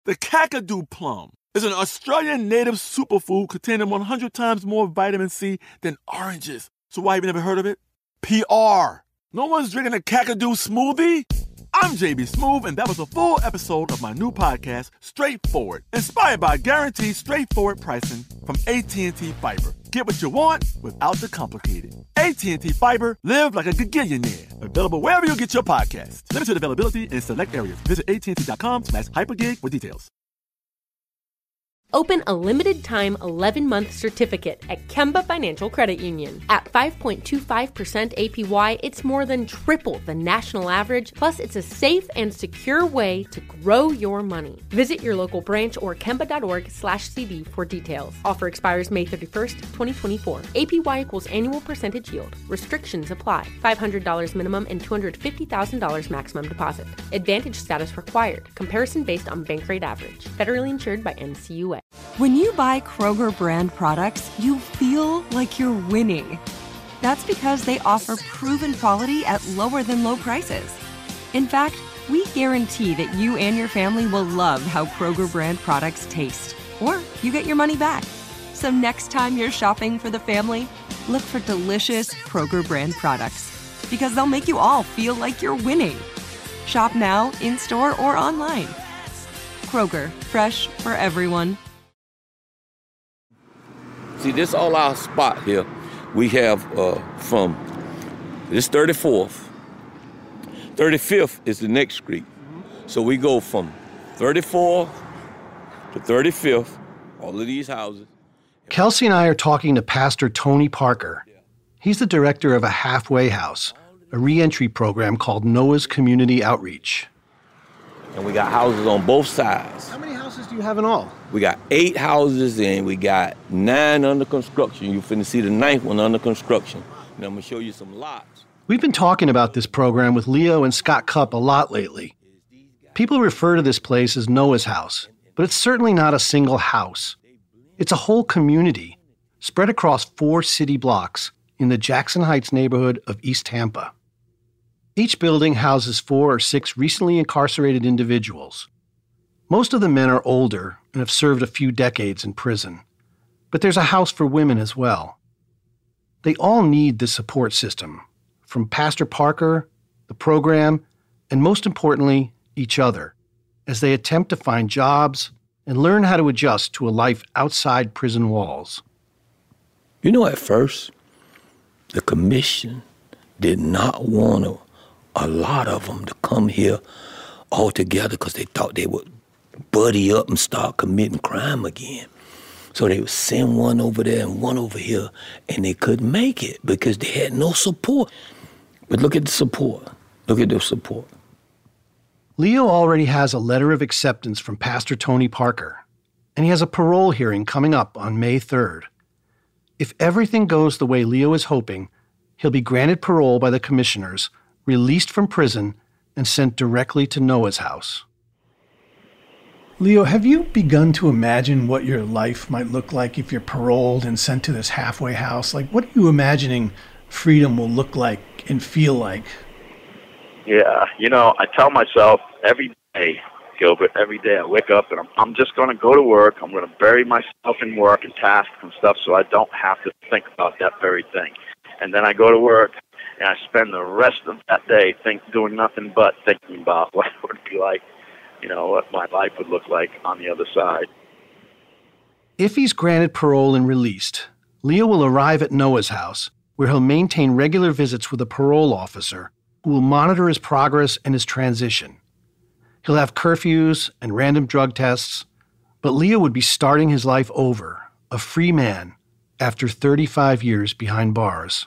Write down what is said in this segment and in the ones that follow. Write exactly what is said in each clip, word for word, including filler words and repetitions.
The Kakadu plum is an Australian native superfood containing one hundred times more vitamin C than oranges. So why have you never heard of it? P R. No one's drinking a Kakadu smoothie? I'm J B Smoove, and that was a full episode of my new podcast, Straightforward, inspired by guaranteed straightforward pricing from A T and T Fiber. Get what you want without the complicated. A T and T Fiber, live like a gigillionaire. Available wherever you get your podcasts. Limited availability in select areas. Visit AT&T.com slash hypergig for details. Open a limited-time eleven-month certificate at Kemba Financial Credit Union. At five point two five percent A P Y, it's more than triple the national average, plus it's a safe and secure way to grow your money. Visit your local branch or kemba.org slash CD for details. Offer expires May thirty-first, twenty twenty-four. A P Y equals annual percentage yield. Restrictions apply. five hundred dollars minimum and two hundred fifty thousand dollars maximum deposit. Advantage status required. Comparison based on bank rate average. Federally insured by N C U A. When you buy Kroger brand products, you feel like you're winning. That's because they offer proven quality at lower than low prices. In fact, we guarantee that you and your family will love how Kroger brand products taste, or you get your money back. So next time you're shopping for the family, look for delicious Kroger brand products, because they'll make you all feel like you're winning. Shop now, in-store, or online. Kroger, fresh for everyone. See, this all our spot here. We have uh, from this thirty-fourth, thirty-fifth is the next street. So we go from thirty-fourth to thirty-fifth, all of these houses. Kelsey and I are talking to Pastor Tony Parker. He's the director of a halfway house, a reentry program called Noah's Community Outreach. And we got houses on both sides. How many houses do you have in all? We got eight houses and we got nine under construction. You're finna see the ninth one under construction. And I'm gonna show you some lots. We've been talking about this program with Leo and Scott Cupp a lot lately. People refer to this place as Noah's house, but it's certainly not a single house. It's a whole community spread across four city blocks in the Jackson Heights neighborhood of East Tampa. Each building houses four or six recently incarcerated individuals. Most of the men are older and have served a few decades in prison, but there's a house for women as well. They all need this support system, from Pastor Parker, the program, and most importantly, each other, as they attempt to find jobs and learn how to adjust to a life outside prison walls. You know, at first, the commission did not want to a lot of them to come here all together because they thought they would buddy up and start committing crime again. So they would send one over there and one over here, and they couldn't make it because they had no support. But look at the support. Look at the support. Leo already has a letter of acceptance from Pastor Tony Parker, and he has a parole hearing coming up on May third. If everything goes the way Leo is hoping, he'll be granted parole by the commissioners, released from prison, and sent directly to Noah's house. Leo, have you begun to imagine what your life might look like if you're paroled and sent to this halfway house? Like, what are you imagining freedom will look like and feel like? Yeah, you know, I tell myself every day, Gilbert, every day I wake up and I'm, I'm just going to go to work. I'm going to bury myself in work and tasks and stuff so I don't have to think about that very thing. And then I go to work and I spend the rest of that day think, doing nothing but thinking about what it would be like, you know, what my life would look like on the other side. If he's granted parole and released, Leo will arrive at Noah's house, where he'll maintain regular visits with a parole officer who will monitor his progress and his transition. He'll have curfews and random drug tests, but Leo would be starting his life over, a free man, after thirty-five years behind bars.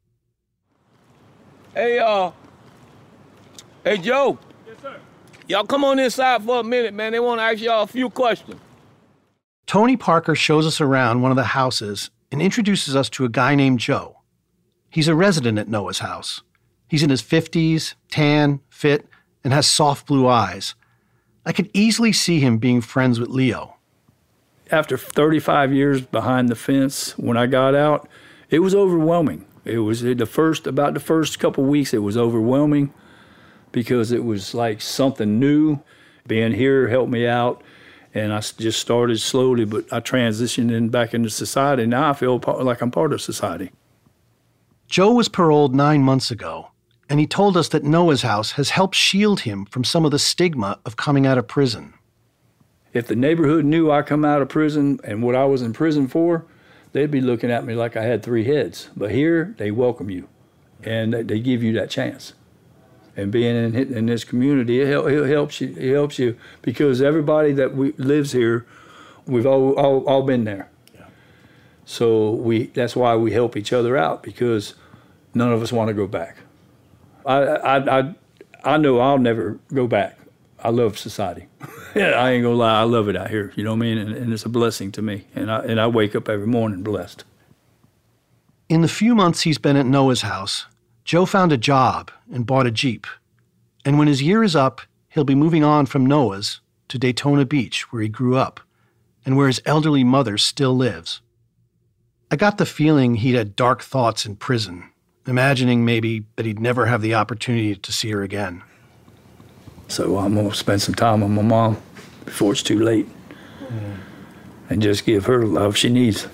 Hey, uh, hey, Joe. Yes, sir. Y'all come on inside for a minute, man. They want to ask y'all a few questions. Tony Parker shows us around one of the houses and introduces us to a guy named Joe. He's a resident at Noah's house. He's in his fifties, tan, fit, and has soft blue eyes. I could easily see him being friends with Leo. After thirty-five years behind the fence, when I got out, it was overwhelming. It was the first, about the first couple weeks, it was overwhelming because it was like something new. Being here helped me out. And I just started slowly, but I transitioned in back into society. Now I feel part, like I'm part of society. Joe was paroled nine months ago, and he told us that Noah's House has helped shield him from some of the stigma of coming out of prison. If the neighborhood knew I come out of prison and what I was in prison for, they'd be looking at me like I had three heads. But here, they welcome you, and they, they give you that chance. And being in, in this community, it, help, it helps you. It helps you because everybody that we, lives here, we've all, all, all been there. Yeah. So we that's why we help each other out, because none of us want to go back. I I I, I know I'll never go back. I love society. I ain't gonna lie, I love it out here. You know what I mean? And, and it's a blessing to me. And I and I wake up every morning blessed. In the few months he's been at Noah's House, Joe found a job and bought a Jeep. And when his year is up, he'll be moving on from Noah's to Daytona Beach, where he grew up, and where his elderly mother still lives. I got the feeling he'd had dark thoughts in prison, imagining maybe that he'd never have the opportunity to see her again. So I'm going to spend some time with my mom before it's too late, yeah. and just give her the love she needs.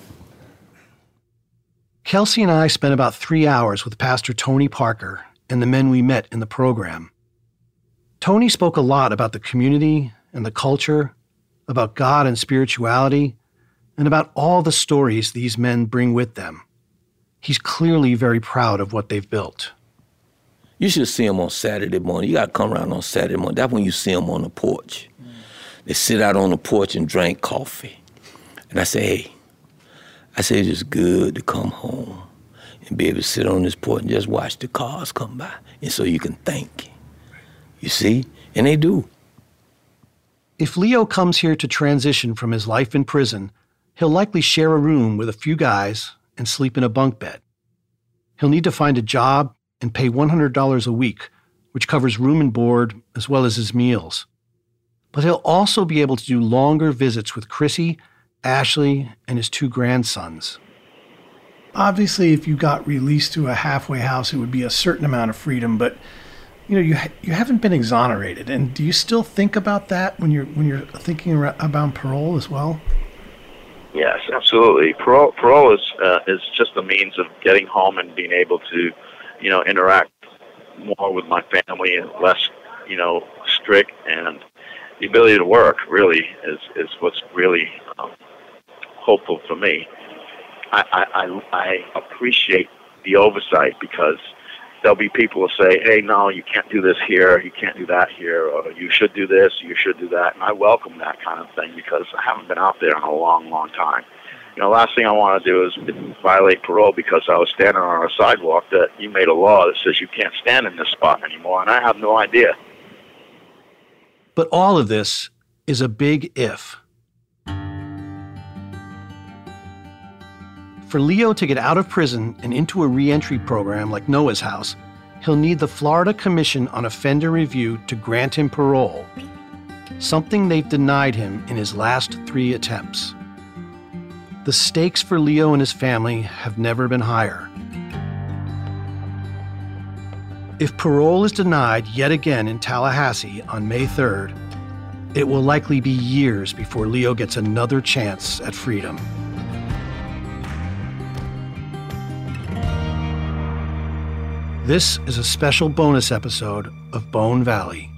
Kelsey and I spent about three hours with Pastor Tony Parker and the men we met in the program. Tony spoke a lot about the community and the culture, about God and spirituality, and about all the stories these men bring with them. He's clearly very proud of what they've built. You should see them on Saturday morning. You got to come around on Saturday morning. That's when you see them on the porch. Mm. They sit out on the porch and drink coffee. And I say, hey, I say it's just good to come home and be able to sit on this porch and just watch the cars come by. And so you can think. You see? And they do. If Leo comes here to transition from his life in prison, he'll likely share a room with a few guys and sleep in a bunk bed. He'll need to find a job and pay one hundred dollars a week, which covers room and board as well as his meals. But he'll also be able to do longer visits with Chrissy, Ashley, and his two grandsons. Obviously, if you got released to a halfway house, it would be a certain amount of freedom, but you know, you ha- you haven't been exonerated. And do you still think about that when you're when you're thinking about parole as well? Yes, absolutely. Parole, parole is uh, is just a means of getting home and being able to, you know, interact more with my family and less, you know, strict, and the ability to work really is, is what's really um, hopeful for me. I, I, I, I appreciate the oversight, because there'll be people who say, hey, no, you can't do this here, you can't do that here, or you should do this, you should do that. And I welcome that kind of thing, because I haven't been out there in a long, long time. You know, last thing I want to do is violate parole because I was standing on a sidewalk that you made a law that says you can't stand in this spot anymore, and I have no idea. But all of this is a big if. For Leo to get out of prison and into a reentry program like Noah's House, he'll need the Florida Commission on Offender Review to grant him parole, something they've denied him in his last three attempts. The stakes for Leo and his family have never been higher. If parole is denied yet again in Tallahassee on May third, it will likely be years before Leo gets another chance at freedom. This is a special bonus episode of Bone Valley.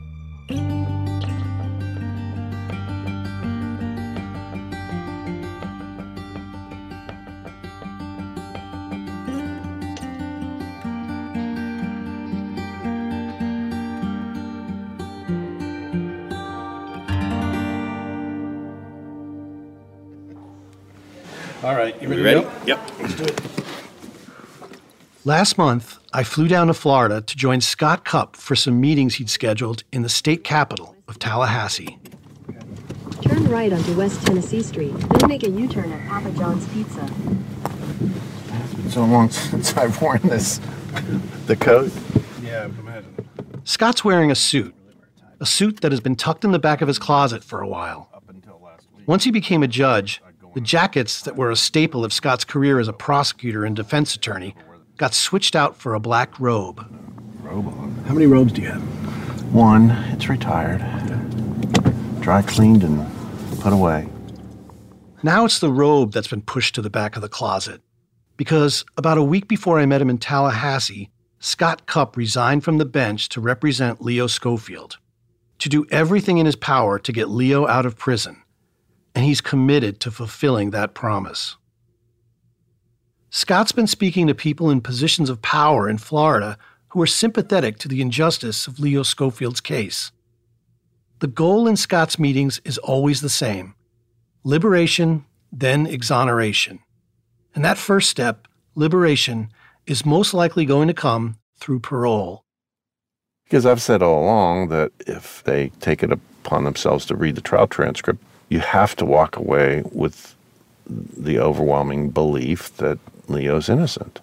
All right, you ready, ready? to go? Yep. Let's do it. Last month, I flew down to Florida to join Scott Cupp for some meetings he'd scheduled in the state capital of Tallahassee. Turn right onto West Tennessee Street, then make a U-turn at Papa John's Pizza. It's been so long since I've worn this, the coat. Yeah, I would imagine. Scott's wearing a suit, a suit that has been tucked in the back of his closet for a while. Once he became a judge, the jackets that were a staple of Scott's career as a prosecutor and defense attorney got switched out for a black robe. Robe on. How many robes do you have? One. It's retired. Dry cleaned and put away. Now it's the robe that's been pushed to the back of the closet. Because about a week before I met him in Tallahassee, Scott Cupp resigned from the bench to represent Leo Schofield, to do everything in his power to get Leo out of prison. And he's committed to fulfilling that promise. Scott's been speaking to people in positions of power in Florida who are sympathetic to the injustice of Leo Schofield's case. The goal in Scott's meetings is always the same: liberation, then exoneration. And that first step, liberation, is most likely going to come through parole. Because I've said all along that if they take it upon themselves to read the trial transcript, you have to walk away with the overwhelming belief that Leo's innocent.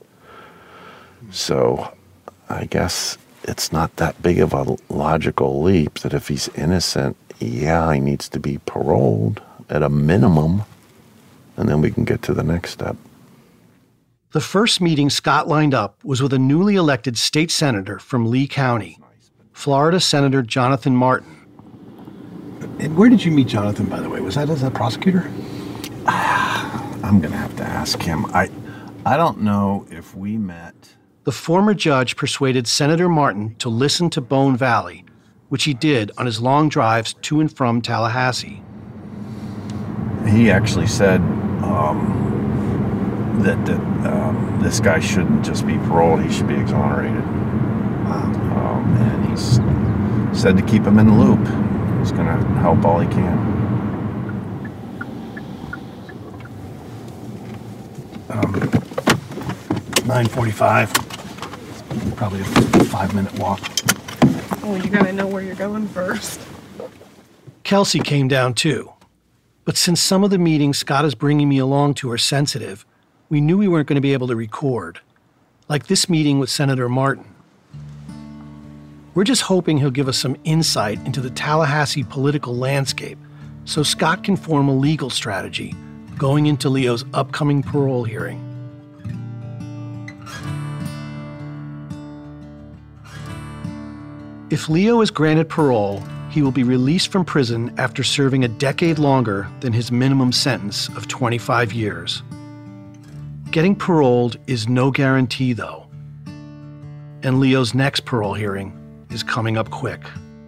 So I guess it's not that big of a logical leap that if he's innocent, yeah, he needs to be paroled at a minimum, and then we can get to the next step. The first meeting Scott lined up was with a newly elected state senator from Lee County, Florida Senator Jonathan Martin. And where did you meet Jonathan, by the way? Was that as a prosecutor? I'm going to have to ask him. I, I don't know if we met. The former judge persuaded Senator Martin to listen to Bone Valley, which he did on his long drives to and from Tallahassee. He actually said um, that, that um, this guy shouldn't just be paroled, he should be exonerated. Wow. Um, and he's said to keep him in the loop. He's going to help all he can. Um, nine forty-five. Probably a five-minute walk. Oh, you gotta know where you're going first. Kelsey came down too. But since some of the meetings Scott is bringing me along to are sensitive, we knew we weren't going to be able to record. Like this meeting with Senator Martin. We're just hoping he'll give us some insight into the Tallahassee political landscape so Scott can form a legal strategy going into Leo's upcoming parole hearing. If Leo is granted parole, he will be released from prison after serving a decade longer than his minimum sentence of twenty-five years. Getting paroled is no guarantee, though. And Leo's next parole hearing is coming up quick.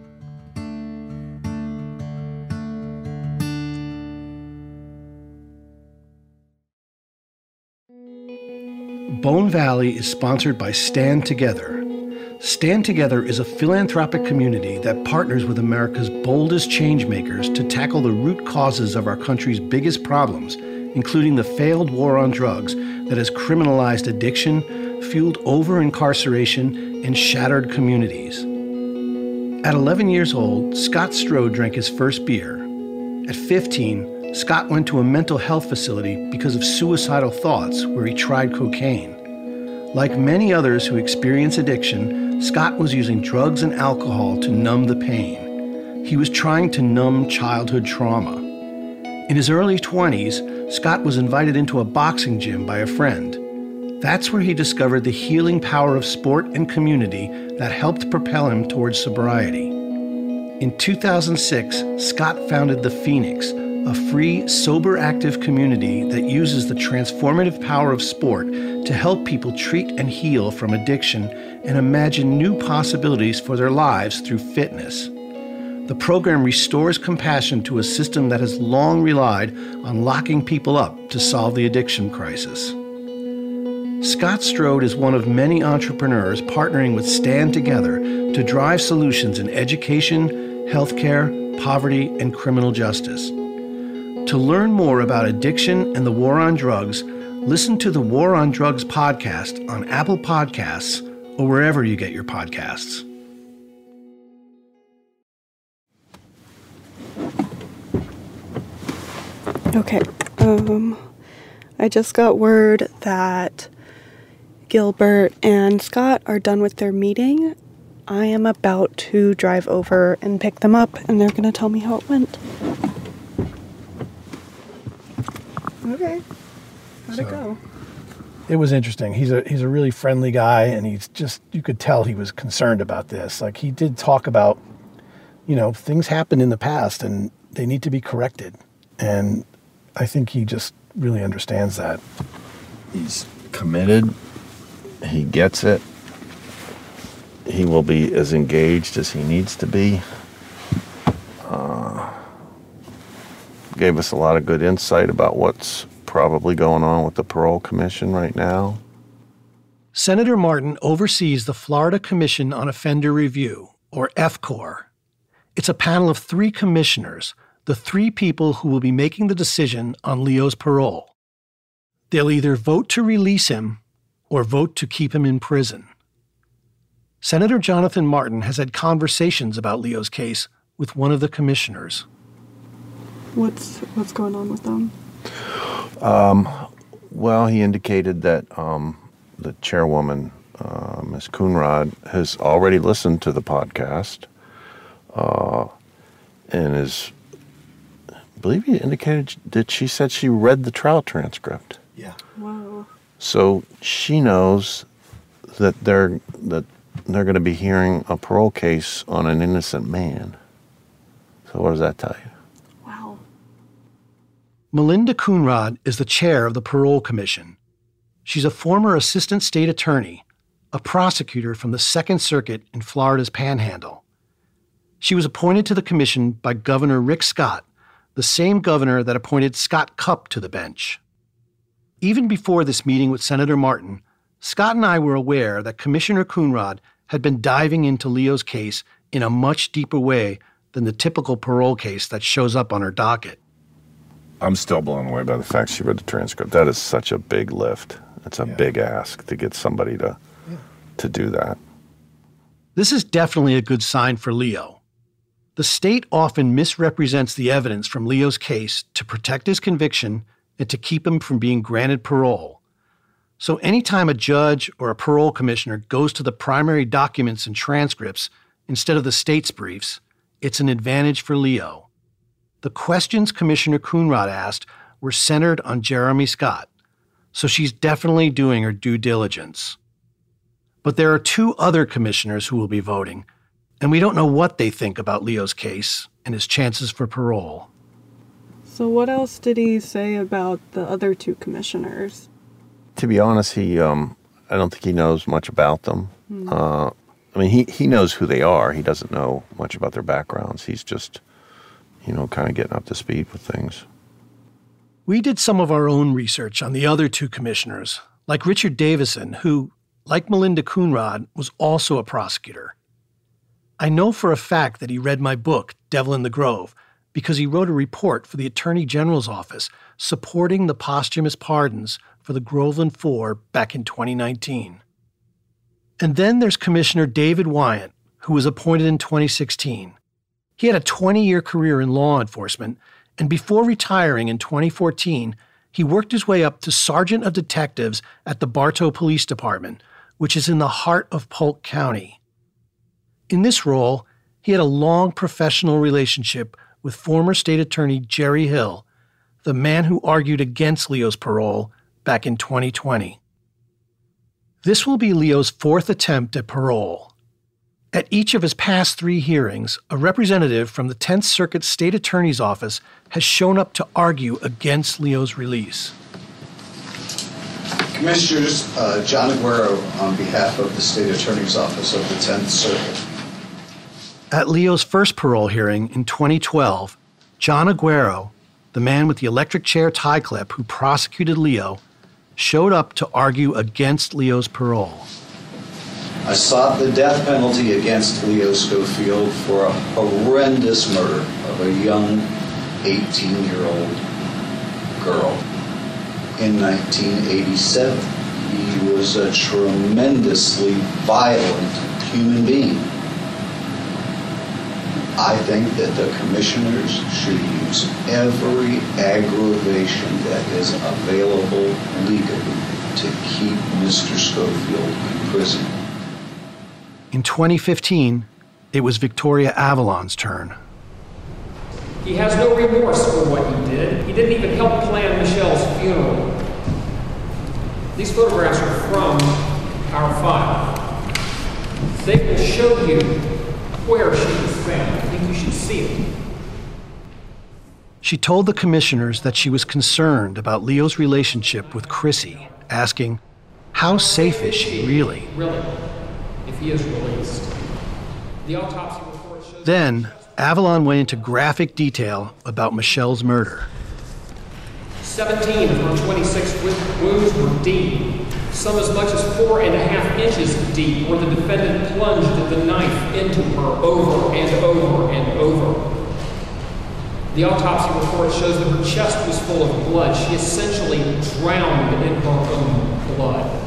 Bone Valley is sponsored by Stand Together. Stand Together is a philanthropic community that partners with America's boldest changemakers to tackle the root causes of our country's biggest problems, including the failed war on drugs that has criminalized addiction, fueled over-incarceration, and shattered communities. At eleven years old, Scott Strode drank his first beer. At fifteen, Scott went to a mental health facility because of suicidal thoughts where he tried cocaine. Like many others who experience addiction, Scott was using drugs and alcohol to numb the pain. He was trying to numb childhood trauma. In his early twenties, Scott was invited into a boxing gym by a friend. That's where he discovered the healing power of sport and community that helped propel him towards sobriety. In two thousand six, Scott founded The Phoenix, a free, sober, active community that uses the transformative power of sport to help people treat and heal from addiction and imagine new possibilities for their lives through fitness. The program restores compassion to a system that has long relied on locking people up to solve the addiction crisis. Scott Strode is one of many entrepreneurs partnering with Stand Together to drive solutions in education, healthcare, poverty, and criminal justice. To learn more about addiction and the war on drugs, listen to the War on Drugs podcast on Apple Podcasts or wherever you get your podcasts. Okay, um, I just got word that Gilbert and Scott are done with their meeting. I am about to drive over and pick them up, and they're going to tell me how it went. Okay. How'd So- it go? It was interesting. He's a he's a really friendly guy, and he's just, you could tell he was concerned about this. Like, he did talk about, you know, things happened in the past and they need to be corrected. And I think he just really understands that. He's committed. He gets it. He will be as engaged as he needs to be. Uh, gave us a lot of good insight about what's probably going on with the Parole Commission right now. Senator Martin oversees the Florida Commission on Offender Review, or F C O R. It's a panel of three commissioners, the three people who will be making the decision on Leo's parole. They'll either vote to release him or vote to keep him in prison. Senator Jonathan Martin has had conversations about Leo's case with one of the commissioners. What's what's going on with them? Um, well, he indicated that um, the chairwoman, uh, Miz Coonrod, has already listened to the podcast uh, and is, I believe he indicated that she said she read the trial transcript. Yeah. Wow. So she knows that they're that they're going to be hearing a parole case on an innocent man. So what does that tell you? Wow. Melinda Coonrod is the chair of the Parole Commission. She's a former assistant state attorney, a prosecutor from the Second Circuit in Florida's Panhandle. She was appointed to the commission by Governor Rick Scott, the same governor that appointed Scott Cupp to the bench. Even before this meeting with Senator Martin, Scott and I were aware that Commissioner Coonrod had been diving into Leo's case in a much deeper way than the typical parole case that shows up on her docket. I'm still blown away by the fact she read the transcript. That is such a big lift. It's a yeah. big ask to get somebody to yeah. to do that. This is definitely a good sign for Leo. The state often misrepresents the evidence from Leo's case to protect his conviction and to keep him from being granted parole. So anytime a judge or a parole commissioner goes to the primary documents and transcripts instead of the state's briefs, it's an advantage for Leo. The questions Commissioner Coonrod asked were centered on Jeremy Scott, so she's definitely doing her due diligence. But there are two other commissioners who will be voting, and we don't know what they think about Leo's case and his chances for parole. So what else did he say about the other two commissioners? To be honest, he um, I don't think he knows much about them. Hmm. Uh, I mean, he, he knows who they are. He doesn't know much about their backgrounds. He's just, you know, kind of getting up to speed with things. We did some of our own research on the other two commissioners, like Richard Davison, who, like Melinda Coonrod, was also a prosecutor. I know for a fact that he read my book, Devil in the Grove, because he wrote a report for the Attorney General's office supporting the posthumous pardons for the Groveland Four back in twenty nineteen. And then there's Commissioner David Wyant, who was appointed in twenty sixteen. He had a twenty-year career in law enforcement, and before retiring in twenty fourteen, he worked his way up to Sergeant of Detectives at the Bartow Police Department, which is in the heart of Polk County. In this role, he had a long professional relationship with former State Attorney Jerry Hill, the man who argued against Leo's parole back in twenty twenty. This will be Leo's fourth attempt at parole. At each of his past three hearings, a representative from the tenth Circuit State Attorney's Office has shown up to argue against Leo's release. Commissioners, uh, John Aguero on behalf of the State Attorney's Office of the tenth Circuit. At Leo's first parole hearing in twenty twelve, John Aguero, the man with the electric chair tie clip who prosecuted Leo, showed up to argue against Leo's parole. I sought the death penalty against Leo Schofield for a horrendous murder of a young eighteen-year-old girl. In nineteen eighty-seven, he was a tremendously violent human being. I think that the commissioners should use every aggravation that is available legally to keep Mister Schofield in prison. In twenty fifteen, it was Victoria Avalon's turn. He has no remorse for what he did. He didn't even help plan Michelle's funeral. These photographs are from our file. They will show you where she was found. I think you should see it. She told the commissioners that she was concerned about Leo's relationship with Chrissy, asking, how safe is she, really? Really, if he is released. The autopsy report shows... Then, Avalon went into graphic detail about Michelle's murder. seventeen of her twenty-six wounds were deep, some as much as four and a half inches deep, where the defendant plunged the knife into her over and over and over. The autopsy report shows that her chest was full of blood. She essentially drowned in her own blood.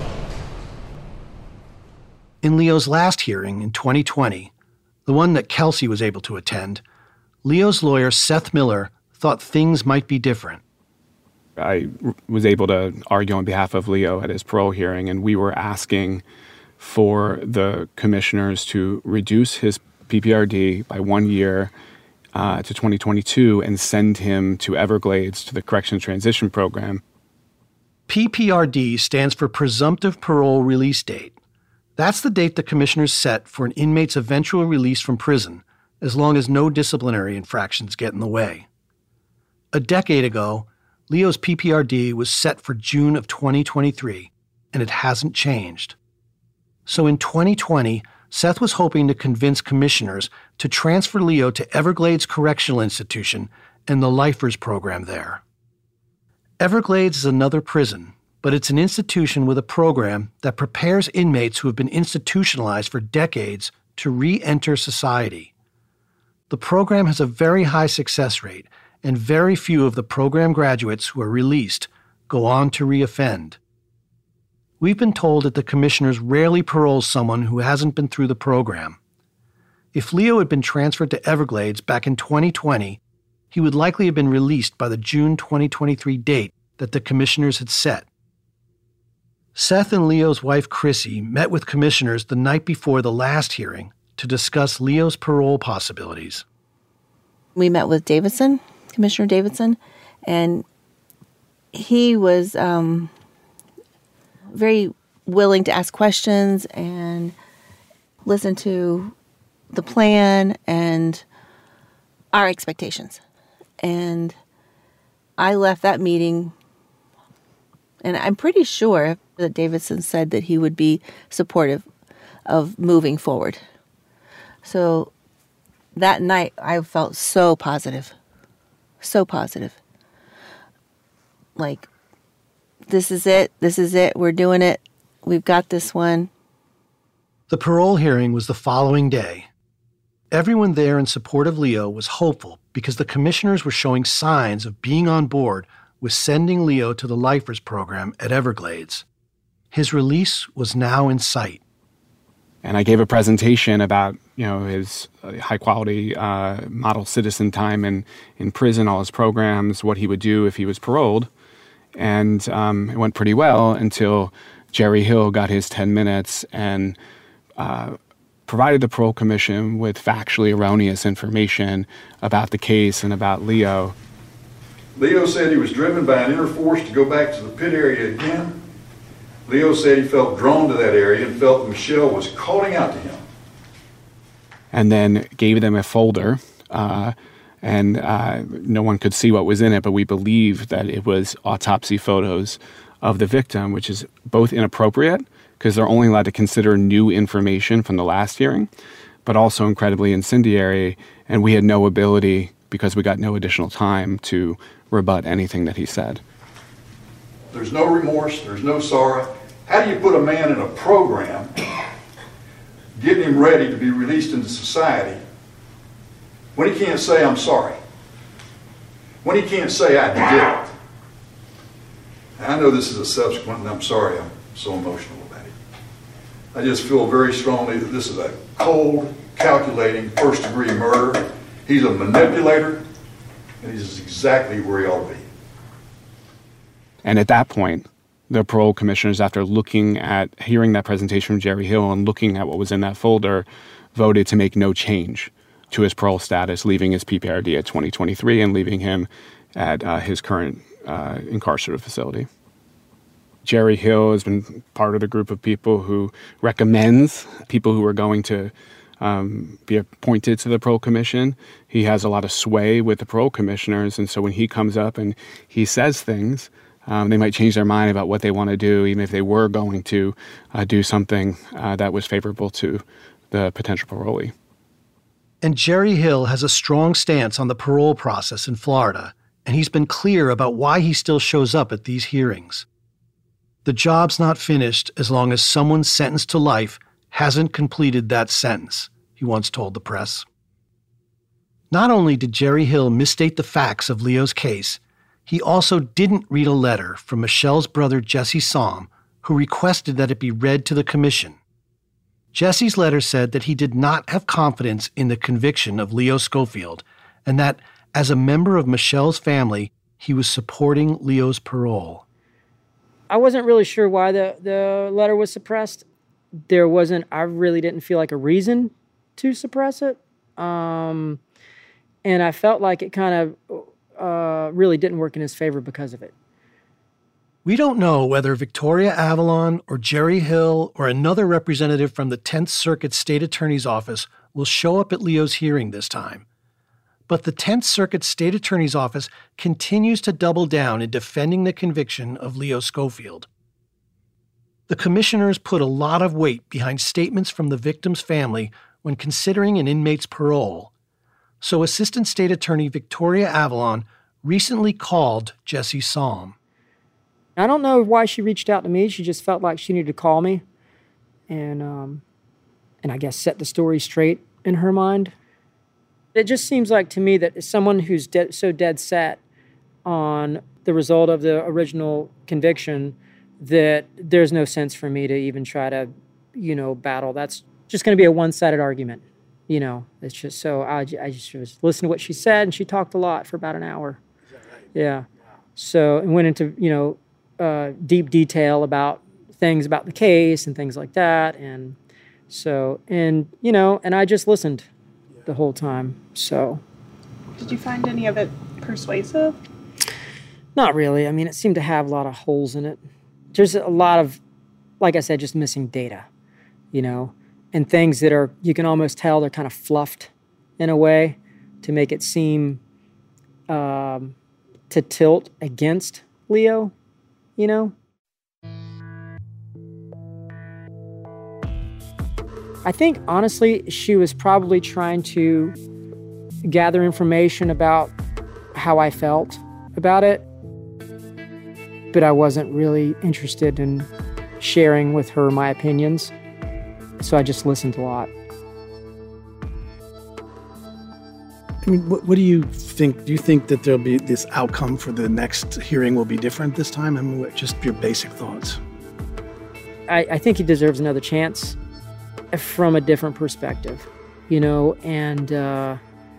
In Leo's last hearing in twenty twenty, the one that Kelsey was able to attend, Leo's lawyer, Seth Miller, thought things might be different. I was able to argue on behalf of Leo at his parole hearing, and we were asking for the commissioners to reduce his P P R D by one year uh, to twenty twenty-two and send him to Everglades to the Correction Transition Program. P P R D stands for Presumptive Parole Release Date. That's the date the commissioners set for an inmate's eventual release from prison, as long as no disciplinary infractions get in the way. A decade ago, Leo's P P R D was set for June of twenty twenty-three, and it hasn't changed. So in twenty twenty, Seth was hoping to convince commissioners to transfer Leo to Everglades Correctional Institution and the Lifers program there. Everglades is another prison, but it's an institution with a program that prepares inmates who have been institutionalized for decades to re-enter society. The program has a very high success rate, and very few of the program graduates who are released go on to reoffend. We've been told that the commissioners rarely parole someone who hasn't been through the program. If Leo had been transferred to Everglades back in twenty twenty, he would likely have been released by the June twenty twenty-three date that the commissioners had set. Seth and Leo's wife, Chrissy, met with commissioners the night before the last hearing to discuss Leo's parole possibilities. We met with Davidson, Commissioner Davidson, and he was um, very willing to ask questions and listen to the plan and our expectations. And I left that meeting, and I'm pretty sure that Davidson said that he would be supportive of moving forward. So that night, I felt so positive, so positive. Like, this is it, this is it, we're doing it, we've got this one. The parole hearing was the following day. Everyone there in support of Leo was hopeful because the commissioners were showing signs of being on board with sending Leo to the Lifers program at Everglades. His release was now in sight. And I gave a presentation about, you know, his uh, high-quality uh, model citizen time in, in prison, all his programs, what he would do if he was paroled. And um, it went pretty well until Jerry Hill got his ten minutes and uh, provided the parole commission with factually erroneous information about the case and about Leo. Leo said he was driven by an inner force to go back to the pit area again. Leo said he felt drawn to that area and felt Michelle was calling out to him. And then gave them a folder, uh, and uh, no one could see what was in it, but we believe that it was autopsy photos of the victim, which is both inappropriate, because they're only allowed to consider new information from the last hearing, but also incredibly incendiary, and we had no ability, because we got no additional time, to rebut anything that he said. There's no remorse, there's no sorrow. How do you put a man in a program, getting him ready to be released into society, when he can't say, I'm sorry? When he can't say, I did it? And I know this is a subsequent, and I'm sorry I'm so emotional about it. I just feel very strongly that this is a cold, calculating, first-degree murder. He's a manipulator, and he's exactly where he ought to be. And at that point, the parole commissioners, after looking at, hearing that presentation from Jerry Hill and looking at what was in that folder, voted to make no change to his parole status, leaving his P P R D at twenty twenty-three and leaving him at uh, his current uh, incarcerative facility. Jerry Hill has been part of the group of people who recommends people who are going to um, be appointed to the parole commission. He has a lot of sway with the parole commissioners, and so when he comes up and he says things, um, they might change their mind about what they want to do, even if they were going to uh, do something uh, that was favorable to the potential parolee. And Jerry Hill has a strong stance on the parole process in Florida, and he's been clear about why he still shows up at these hearings. The job's not finished as long as someone sentenced to life hasn't completed that sentence, he once told the press. Not only did Jerry Hill misstate the facts of Leo's case, he also didn't read a letter from Michelle's brother Jesse Saum, who requested that it be read to the commission. Jesse's letter said that he did not have confidence in the conviction of Leo Schofield, and that, as a member of Michelle's family, he was supporting Leo's parole. I wasn't really sure why the, the letter was suppressed. There wasn't, I really didn't feel like a reason to suppress it. Um, and I felt like it kind of uh, really didn't work in his favor because of it. We don't know whether Victoria Avalon or Jerry Hill or another representative from the tenth Circuit State Attorney's Office will show up at Leo's hearing this time. But the tenth Circuit State Attorney's Office continues to double down in defending the conviction of Leo Schofield. The commissioners put a lot of weight behind statements from the victim's family when considering an inmate's parole. So Assistant State Attorney Victoria Avalon recently called Jesse Saum. I don't know why she reached out to me. She just felt like she needed to call me and, um, and I guess set the story straight in her mind. It just seems like to me that someone who's dead, so dead set on the result of the original conviction that there's no sense for me to even try to, you know, battle. That's just going to be a one-sided argument, you know. It's just so I, I just was listening to what she said, and she talked a lot for about an hour. Is that right? Yeah. Wow. So and went into, you know, uh, deep detail about things about the case and things like that. And so, and, you know, and I just listened the whole time, so. Did you find any of it persuasive? Not really. I mean, it seemed to have a lot of holes in it. There's a lot of, like I said, just missing data, you know, and things that are, you can almost tell they're kind of fluffed in a way to make it seem um, to tilt against Leo, you know. I think, honestly, she was probably trying to gather information about how I felt about it, but I wasn't really interested in sharing with her my opinions, so I just listened a lot. I mean, what, what do you think? Do you think that there'll be this outcome for the next hearing will be different this time? I mean, what, just your basic thoughts. I, I think he deserves another chance from a different perspective, you know, and uh,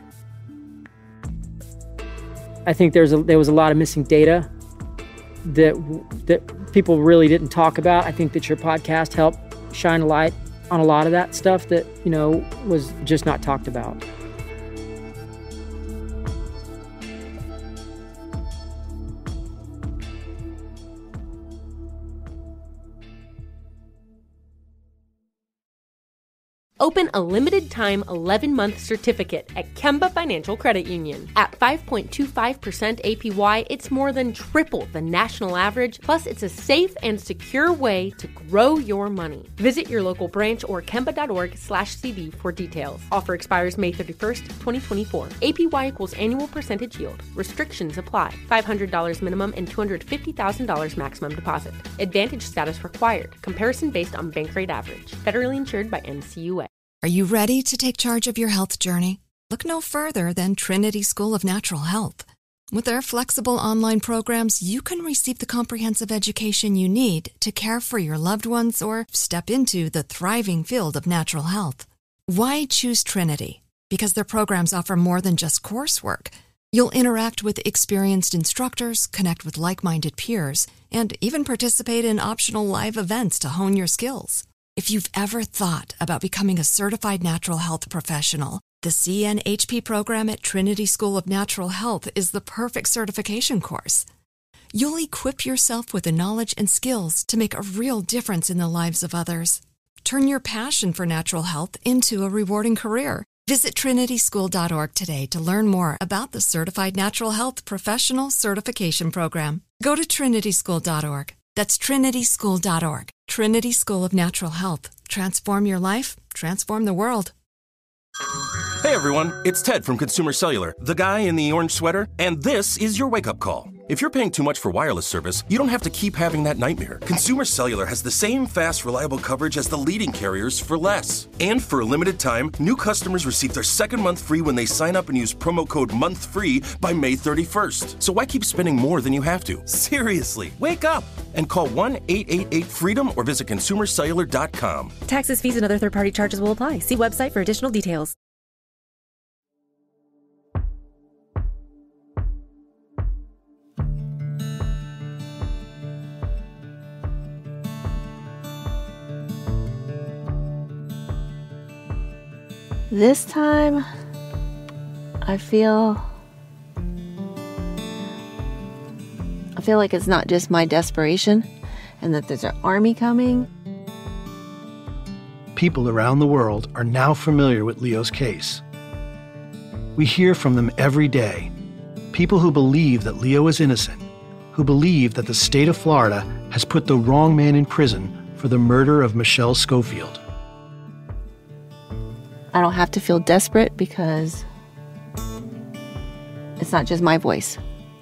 I think there's a, there was a lot of missing data that that people really didn't talk about. I think that your podcast helped shine a light on a lot of that stuff that, you know, was just not talked about. Open a limited-time eleven-month certificate at Kemba Financial Credit Union. At five point two five percent A P Y, it's more than triple the national average, plus it's a safe and secure way to grow your money. Visit your local branch or kemba.org slash CD for details. Offer expires May thirty-first, twenty twenty-four. A P Y equals annual percentage yield. Restrictions apply. five hundred dollars minimum and two hundred fifty thousand dollars maximum deposit. Advantage status required. Comparison based on bank rate average. Federally insured by N C U A. Are you ready to take charge of your health journey? Look no further than Trinity School of Natural Health. With their flexible online programs, you can receive the comprehensive education you need to care for your loved ones or step into the thriving field of natural health. Why choose Trinity? Because their programs offer more than just coursework. You'll interact with experienced instructors, connect with like-minded peers, and even participate in optional live events to hone your skills. If you've ever thought about becoming a certified natural health professional, the C N H P program at Trinity School of Natural Health is the perfect certification course. You'll equip yourself with the knowledge and skills to make a real difference in the lives of others. Turn your passion for natural health into a rewarding career. Visit trinity school dot org today to learn more about the Certified Natural Health Professional Certification Program. Go to trinity school dot org. That's trinity school dot org. Trinity School of Natural Health. Transform your life, transform the world. Hey everyone, it's Ted from Consumer Cellular, the guy in the orange sweater, and this is your wake-up call. If you're paying too much for wireless service, you don't have to keep having that nightmare. Consumer Cellular has the same fast, reliable coverage as the leading carriers for less. And for a limited time, new customers receive their second month free when they sign up and use promo code MONTHFREE by May thirty-first. So why keep spending more than you have to? Seriously, wake up and call one eight eight eight FREEDOM or visit consumer cellular dot com. Taxes, fees, and other third-party charges will apply. See website for additional details. This time, I feel, I feel like it's not just my desperation and that there's an army coming. People around the world are now familiar with Leo's case. We hear from them every day. People who believe that Leo is innocent, who believe that the state of Florida has put the wrong man in prison for the murder of Michelle Schofield. I don't have to feel desperate because it's not just my voice.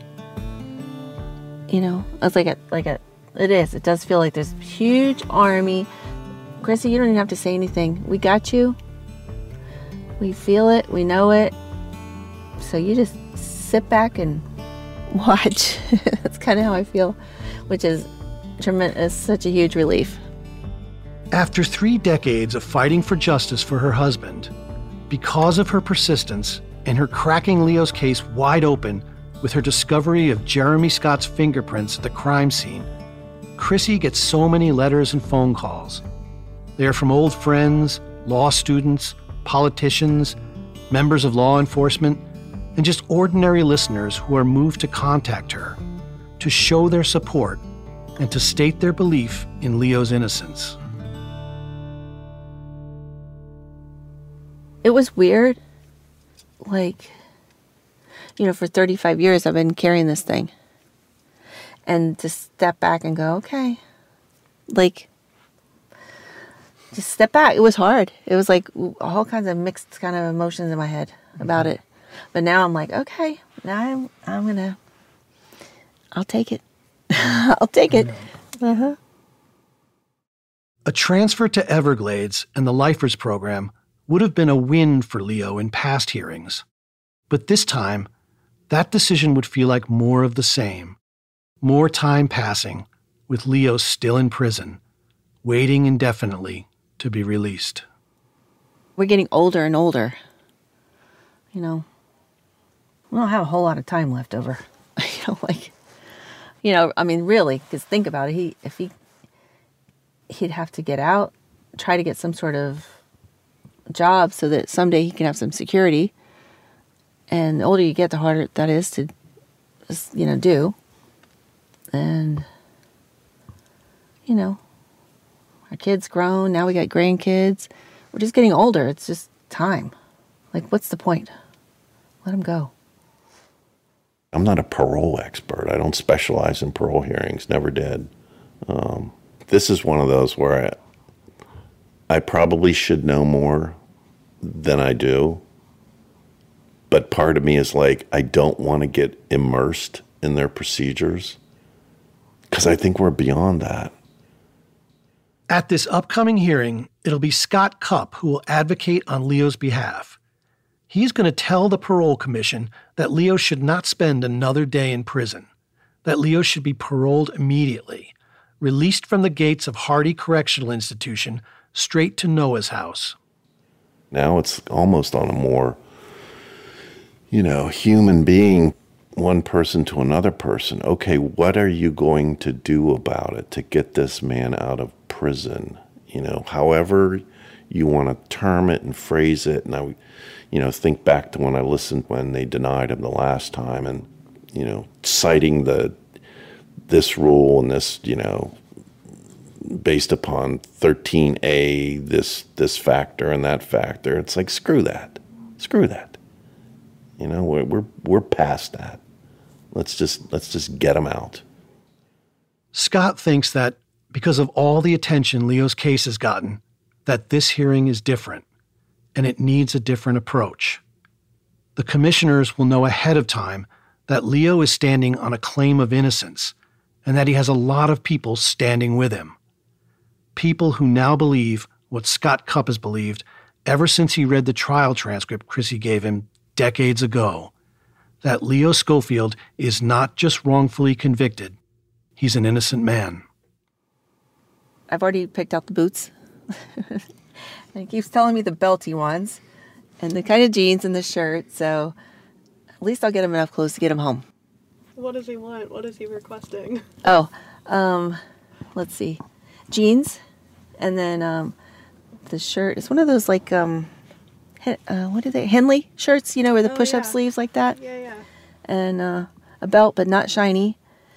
You know, it's like a, like a, it is. It does feel like there's a huge army. Chrissy, you don't even have to say anything. We got you. We feel it. We know it. So you just sit back and watch. That's kind of how I feel, which is tremendous, such a huge relief. After three decades of fighting for justice for her husband, because of her persistence and her cracking Leo's case wide open with her discovery of Jeremy Scott's fingerprints at the crime scene, Chrissy gets so many letters and phone calls. They are from old friends, law students, politicians, members of law enforcement, and just ordinary listeners who are moved to contact her, to show their support, and to state their belief in Leo's innocence. It was weird. Like, you know, for thirty-five years I've been carrying this thing. And to step back and go, okay. Like, just step back. It was hard. It was like all kinds of mixed kind of emotions in my head about it. But now I'm like, okay, now I'm, I'm going to, I'll take it. I'll take it. Uh-huh. A transfer to Everglades and the Lifers program would have been a win for Leo in past hearings. But this time, that decision would feel like more of the same. More time passing, with Leo still in prison, waiting indefinitely to be released. We're getting older and older. You know, we don't have a whole lot of time left over. you know, like, you know, I mean, really, because think about it. He, if he, he'd have to get out, try to get some sort of job so that someday he can have some security. And the older you get, the harder that is to, you know, do. And, you know, our kids grown. Now we got grandkids. We're just getting older. It's just time. Like, what's the point? Let him go. I'm not a parole expert. I don't specialize in parole hearings. Never did. Um, this is one of those where I, I probably should know more than I do. But part of me is like, I don't want to get immersed in their procedures because I think we're beyond that. At this upcoming hearing, it'll be Scott Cupp who will advocate on Leo's behalf. He's going to tell the parole commission that Leo should not spend another day in prison, that Leo should be paroled immediately, released from the gates of Hardy Correctional Institution straight to Noah's house. Now it's almost on a more, you know, human being, one person to another person. Okay, what are you going to do about it to get this man out of prison? You know, however you want to term it and phrase it. And I, you know, think back to when I listened when they denied him the last time and, you know, citing the, this rule and this, you know, based upon thirteen A, this this factor and that factor. It's like, screw that. Screw that. You know, we're we're we're past that. Let's just let's just get them out. Scott thinks that because of all the attention Leo's case has gotten, that this hearing is different, and it needs a different approach. The commissioners will know ahead of time that Leo is standing on a claim of innocence, and that he has a lot of people standing with him. People who now believe what Scott Cupp has believed ever since he read the trial transcript Chrissy gave him decades ago, that Leo Schofield is not just wrongfully convicted, he's an innocent man. I've already picked out the boots. And he keeps telling me the belty ones and the kind of jeans and the shirt, so at least I'll get him enough clothes to get him home. What does he want? What is he requesting? Oh, um, let's see. Jeans, and then um, the shirt. It's one of those, like, um, uh, what are they? Henley shirts, you know, where the Oh, push-up yeah. sleeves like that. Yeah, yeah. And uh, a belt, but not shiny.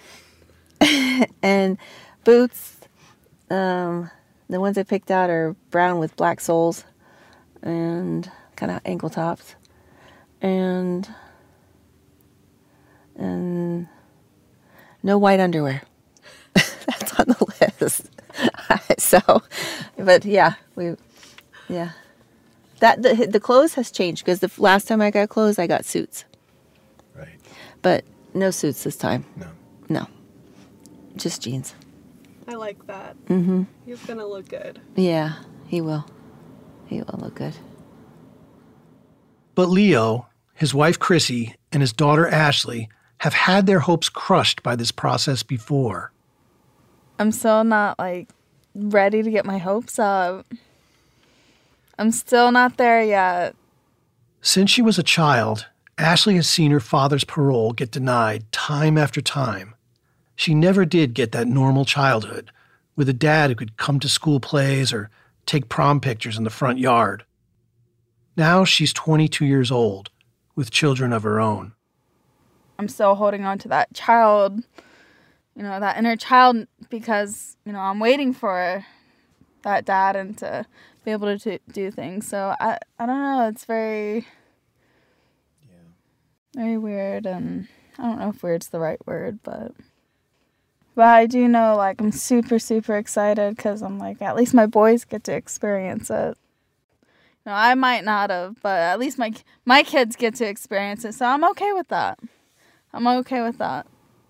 And boots. Um, the ones I picked out are brown with black soles and kind of ankle tops. And and no white underwear. That's on the list. So, but yeah, we, yeah. That the the clothes has changed because the last time I got clothes, I got suits. Right. But no suits this time. No. No. Just jeans. I like that. Mm-hmm. He's gonna look good. Yeah, he will. He will look good. But Leo, his wife Chrissy, and his daughter Ashley have had their hopes crushed by this process before. I'm still not, like, ready to get my hopes up. I'm still not there yet. Since she was a child, Ashley has seen her father's parole get denied time after time. She never did get that normal childhood with a dad who could come to school plays or take prom pictures in the front yard. Now she's twenty-two years old with children of her own. I'm still holding on to that child, you know, that inner child, because, you know, I'm waiting for that dad and to be able to t- do things. So I, I don't know. It's very, yeah. very weird. And I don't know if weird's the right word, but, but I do know, like, I'm super, super excited because I'm like, at least my boys get to experience it. You know, I might not have, but at least my my kids get to experience it. So I'm okay with that. I'm okay with that.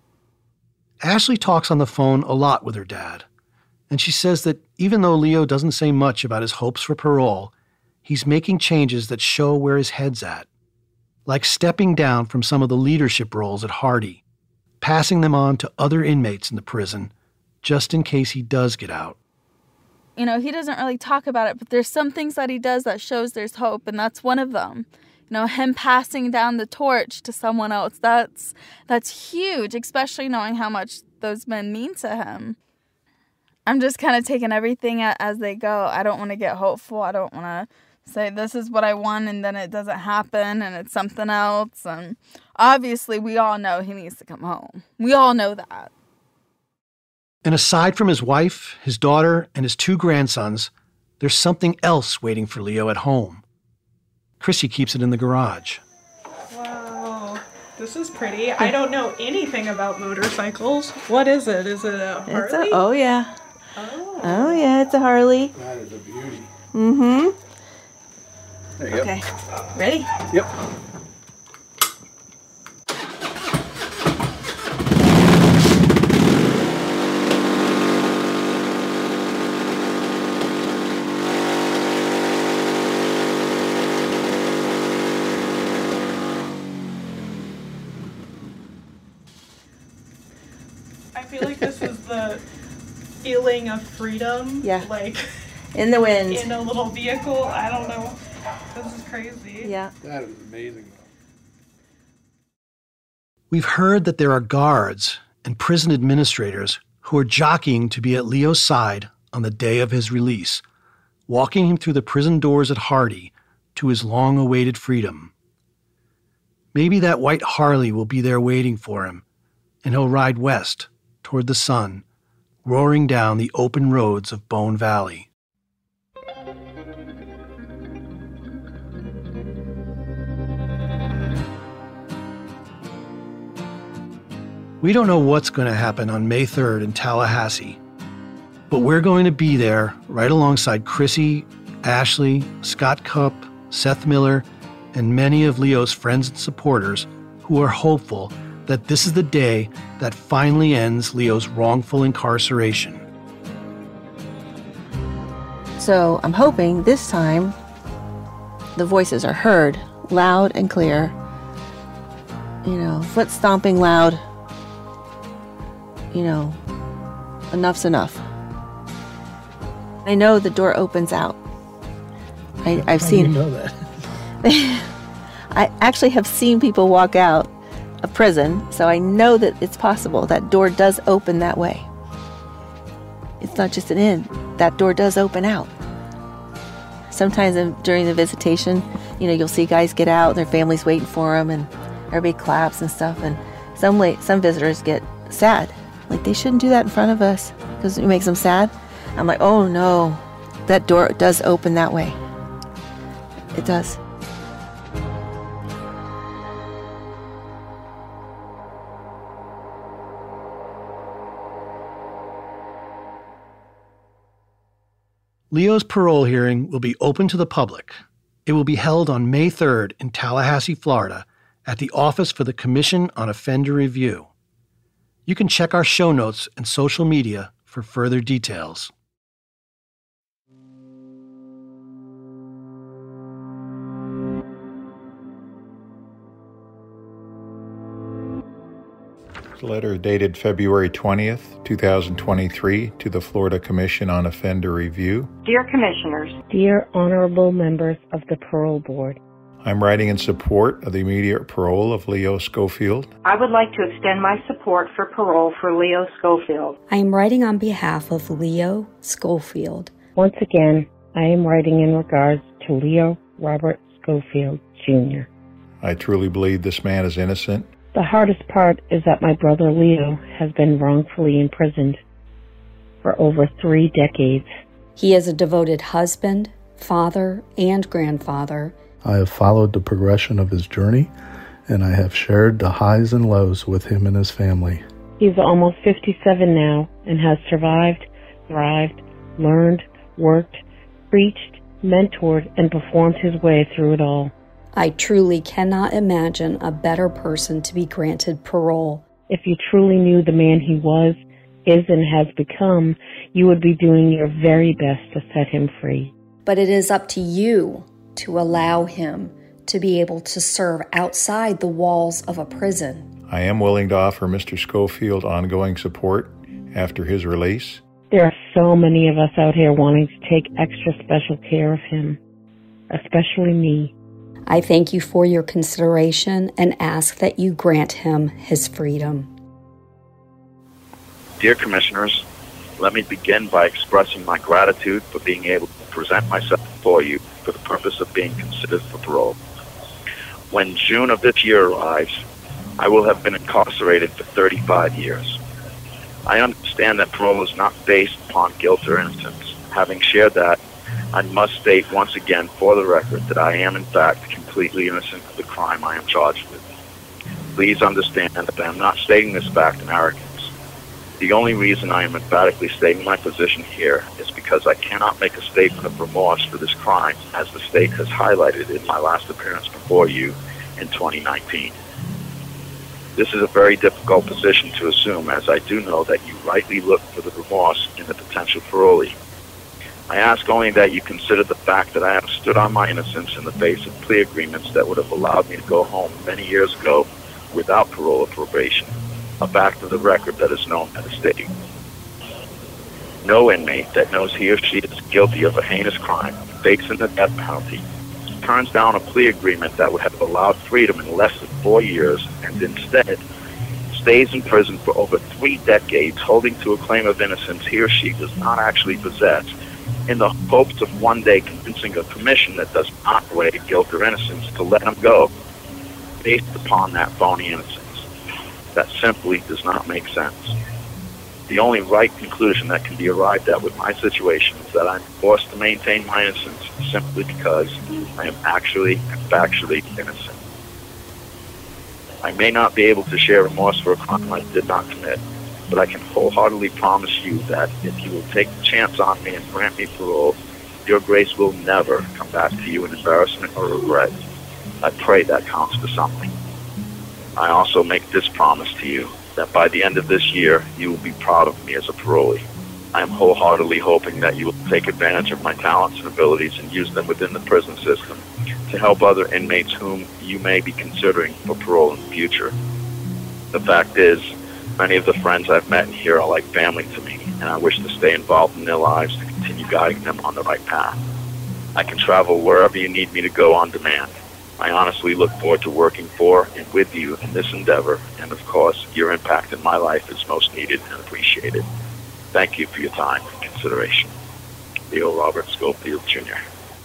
Ashley talks on the phone a lot with her dad, and she says that even though Leo doesn't say much about his hopes for parole, he's making changes that show where his head's at, like stepping down from some of the leadership roles at Hardy, passing them on to other inmates in the prison, just in case he does get out. You know, he doesn't really talk about it, but there's some things that he does that shows there's hope, and that's one of them. You know, him passing down the torch to someone else, that's that's huge, especially knowing how much those men mean to him. I'm just kind of taking everything as they go. I don't want to get hopeful. I don't want to say this is what I want and then it doesn't happen and it's something else. And obviously, we all know he needs to come home. We all know that. And aside from his wife, his daughter, and his two grandsons, there's something else waiting for Leo at home. Chrissy keeps it in the garage. Wow, this is pretty. I don't know anything about motorcycles. What is it? Is it a Harley? It's a, oh, yeah. Oh. Oh, yeah, it's a Harley. That is a beauty. Mm-hmm. There you okay. go. Ready? Yep. I feel like this is the feeling of freedom. Yeah. Like in the wind. In a little vehicle. I don't know. This is crazy. Yeah. That is amazing. We've heard that there are guards and prison administrators who are jockeying to be at Leo's side on the day of his release, walking him through the prison doors at Hardy to his long-awaited freedom. Maybe that white Harley will be there waiting for him, and he'll ride west toward the sun, roaring down the open roads of Bone Valley. We don't know what's going to happen on May third in Tallahassee, but we're going to be there right alongside Chrissy, Ashley, Scott Cupp, Seth Miller, and many of Leo's friends and supporters who are hopeful that this is the day that finally ends Leo's wrongful incarceration. So I'm hoping this time the voices are heard loud and clear. You know, foot stomping loud. You know, enough's enough. I know the door opens out. I, I've How seen. do you know that? I actually have seen people walk out of prison, so I know that it's possible. That door does open that way. It's not just an in. That door does open out. Sometimes in, during the visitation, you know, you'll see guys get out, their family's waiting for them, and everybody claps and stuff. And some late, some visitors get sad. Like, they shouldn't do that in front of us because it makes them sad. I'm like, oh no, that door does open that way. It does. Leo's parole hearing will be open to the public. It will be held on May third in Tallahassee, Florida, at the Office for the Commission on Offender Review. You can check our show notes and social media for further details. Letter dated February twentieth, twenty twenty-three, to the Florida Commission on Offender Review. Dear Commissioners, dear honorable members of the Parole Board, I'm writing in support of the immediate parole of Leo Schofield. I would like to extend my support for parole for Leo Schofield. I am writing on behalf of Leo Schofield. Once again, I am writing in regards to Leo Robert Schofield, Junior I truly believe this man is innocent. The hardest part is that my brother Leo has been wrongfully imprisoned for over three decades. He is a devoted husband, father, and grandfather. I have followed the progression of his journey, and I have shared the highs and lows with him and his family. He's almost fifty-seven now and has survived, thrived, learned, worked, preached, mentored, and performed his way through it all. I truly cannot imagine a better person to be granted parole. If you truly knew the man he was, is, and has become, you would be doing your very best to set him free. But it is up to you to allow him to be able to serve outside the walls of a prison. I am willing to offer Mister Schofield ongoing support after his release. There are so many of us out here wanting to take extra special care of him, especially me. I thank you for your consideration and ask that you grant him his freedom. Dear Commissioners, let me begin by expressing my gratitude for being able to present myself before you for the purpose of being considered for parole. When June of this year arrives, I will have been incarcerated for thirty-five years. I understand that parole is not based upon guilt or innocence. Having shared that, I must state once again for the record that I am in fact completely innocent of the crime I am charged with. Please understand that I am not stating this fact in arrogance. The only reason I am emphatically stating my position here is because I cannot make a statement of remorse for this crime, as the state has highlighted in my last appearance before you in twenty nineteen. This is a very difficult position to assume, as I do know that you rightly look for the remorse in the potential parolee. I ask only that you consider the fact that I have stood on my innocence in the face of plea agreements that would have allowed me to go home many years ago without parole or probation, a fact of the record that is known by the state. No inmate that knows he or she is guilty of a heinous crime, facing the death penalty, turns down a plea agreement that would have allowed freedom in less than four years and instead stays in prison for over three decades holding to a claim of innocence he or she does not actually possess, in the hopes of one day convincing a commission that does not weigh guilt or innocence to let him go, based upon that phony innocence. That simply does not make sense. The only right conclusion that can be arrived at with my situation is that I'm forced to maintain my innocence simply because I am actually and factually innocent. I may not be able to share remorse for a crime I did not commit, but I can wholeheartedly promise you that if you will take the chance on me and grant me parole, your grace will never come back to you in embarrassment or regret. I pray that counts for something. I also make this promise to you, that by the end of this year, you will be proud of me as a parolee. I am wholeheartedly hoping that you will take advantage of my talents and abilities and use them within the prison system to help other inmates whom you may be considering for parole in the future. The fact is, many of the friends I've met in here are like family to me, and I wish to stay involved in their lives to continue guiding them on the right path. I can travel wherever you need me to go on demand. I honestly look forward to working for and with you in this endeavor, and of course, your impact in my life is most needed and appreciated. Thank you for your time and consideration. Leo Robert Schofield, Junior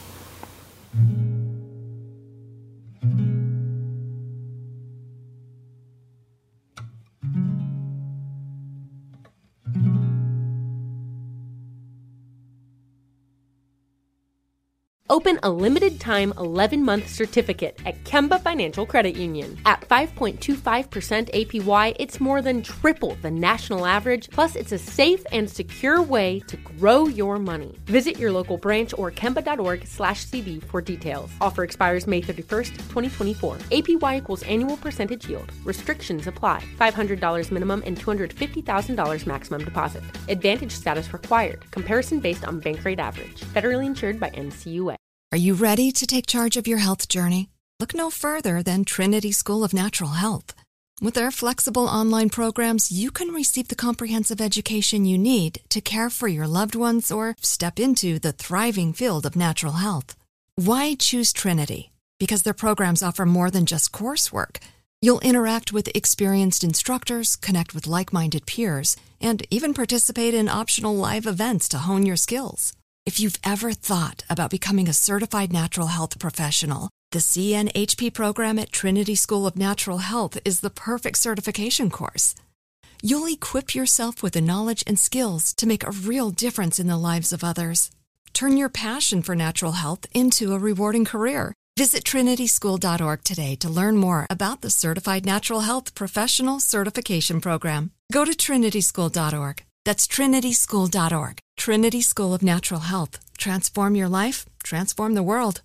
Open a limited-time eleven-month certificate at Kemba Financial Credit Union. At five point two five percent A P Y, it's more than triple the national average, plus it's a safe and secure way to grow your money. Visit your local branch or kemba.org slash CD for details. Offer expires May thirty-first, twenty twenty-four. A P Y equals annual percentage yield. Restrictions apply. five hundred dollars minimum and two hundred fifty thousand dollars maximum deposit. Advantage status required. Comparison based on bank rate average. Federally insured by N C U A. Are you ready to take charge of your health journey? Look no further than Trinity School of Natural Health. With their flexible online programs, you can receive the comprehensive education you need to care for your loved ones or step into the thriving field of natural health. Why choose Trinity? Because their programs offer more than just coursework. You'll interact with experienced instructors, connect with like-minded peers, and even participate in optional live events to hone your skills. If you've ever thought about becoming a certified natural health professional, the C N H P program at Trinity School of Natural Health is the perfect certification course. You'll equip yourself with the knowledge and skills to make a real difference in the lives of others. Turn your passion for natural health into a rewarding career. Visit trinity school dot org today to learn more about the Certified Natural Health Professional Certification Program. Go to trinity school dot org. That's trinity school dot org. Trinity School of Natural Health. Transform your life, transform the world.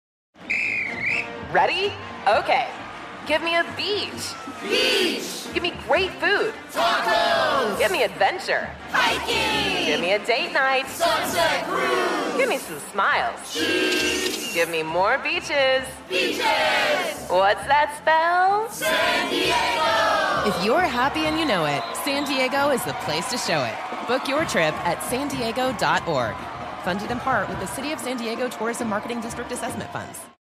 Ready? Okay. Give me a beach. Beach. Give me great food. Tacos. Give me adventure. Hiking. Give me a date night. Sunset cruise. Give me some smiles. Cheese. Give me more beaches. Beaches. What's that spell? San Diego. If you're happy and you know it, San Diego is the place to show it. Book your trip at san diego dot org. Funded in part with the City of San Diego Tourism Marketing District Assessment Funds.